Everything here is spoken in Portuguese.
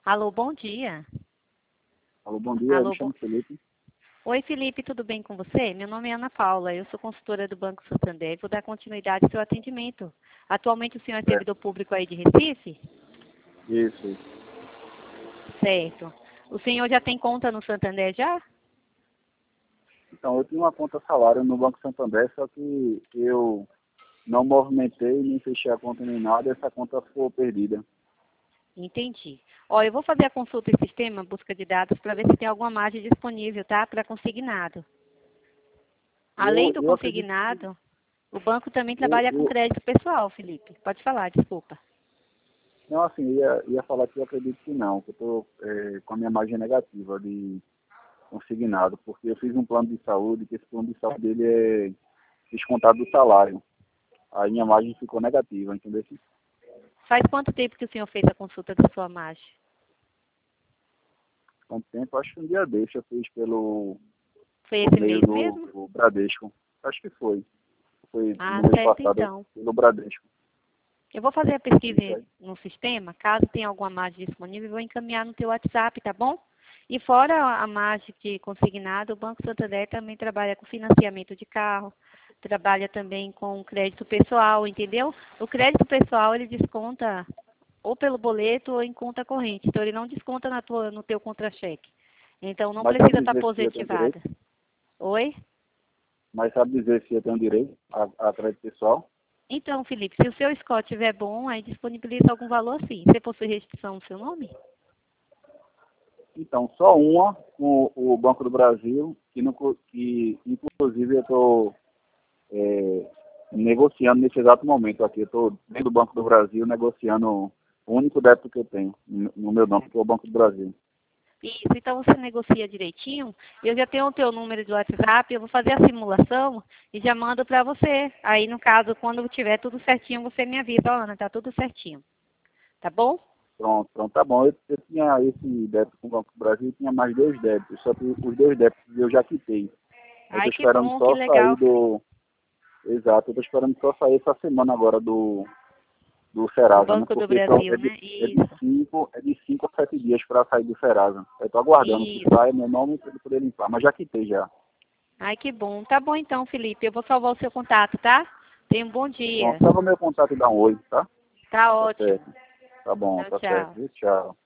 Alô, bom dia. Alô, bom dia, eu Alô, me chamo Felipe. Oi, Felipe, tudo bem com você? Meu nome é Ana Paula, eu sou consultora do Banco Santander e vou dar continuidade ao seu atendimento. Atualmente o senhor é É, servidor público aí de Recife? isso. Certo. O senhor já tem conta no Santander já? Então, eu tinha uma conta salário no Banco Santander, só que eu não movimentei, nem fechei a conta nem nada, e essa conta ficou perdida. Entendi. Ó, eu vou fazer a consulta em sistema, busca de dados, para ver se tem alguma margem disponível, tá? Para consignado. Além do Eu acredito, consignado, o banco também eu, trabalha com eu, crédito pessoal, Felipe. Pode falar, desculpa. não, assim, ia falar que eu acredito que não, que eu estou com a minha margem negativa de consignado, porque eu fiz um plano de saúde, que esse plano de saúde dele é descontado do salário. Aí minha margem ficou negativa, entendeu? Faz quanto tempo que o senhor fez a consulta da sua margem? Quanto tempo? Acho que um dia desse eu fiz Foi por esse meio mês mesmo? do Bradesco. Acho que foi. Foi Ah, no mês certo passado então. pelo Bradesco. Eu vou fazer a Isso pesquisa aí. no sistema, caso tenha alguma margem disponível, eu vou encaminhar no teu WhatsApp, tá bom? E fora a margem de consignado, o Banco Santander também trabalha com financiamento de carro, trabalha também com crédito pessoal, entendeu? O crédito pessoal ele desconta ou pelo boleto ou em conta corrente, então ele não desconta no teu contra-cheque. Então não Mas sabe precisa estar dizer se eu tenho direito? positivada. Oi? Mas sabe dizer se eu tenho direito a crédito pessoal? Então, Felipe, se o seu score estiver bom, aí disponibiliza algum valor sim. Você possui restrição no seu nome? Então, só uma com o Banco do Brasil, que inclusive eu estou negociando nesse exato momento aqui. Eu estou dentro do Banco do Brasil negociando o único débito que eu tenho no meu nome, que é o Banco do Brasil. Isso, então você negocia direitinho. Eu já tenho o teu número de WhatsApp, eu vou fazer a simulação e já mando para você. Aí, no caso, quando tiver tudo certinho, você me avisa, ó, Ana, tá tudo certinho. Tá bom? Pronto, pronto, tá bom. Eu tinha esse débito com o Banco do Brasil, tinha mais dois débitos, só que os dois débitos eu já quitei. Eu Ai, estou que esperando bom, que só sair legal, Felipe. do. Exato, eu estou esperando só sair essa semana agora do Do Serasa, né? Banco do Porque Brasil, né? Isso, é de 5 a 7 dias para sair do Serasa. Eu estou aguardando que isso. saia meu nome para ele poder limpar, mas já quitei já. Ai, que bom. Tá bom então, Felipe. Eu vou salvar o seu contato, tá? Tenha um bom dia. Pronto, salva meu contato e dá um oi, tá? Tá Tá ótimo. certo. Tá bom, Tchau, tá certo. tchau. Viu? Tchau.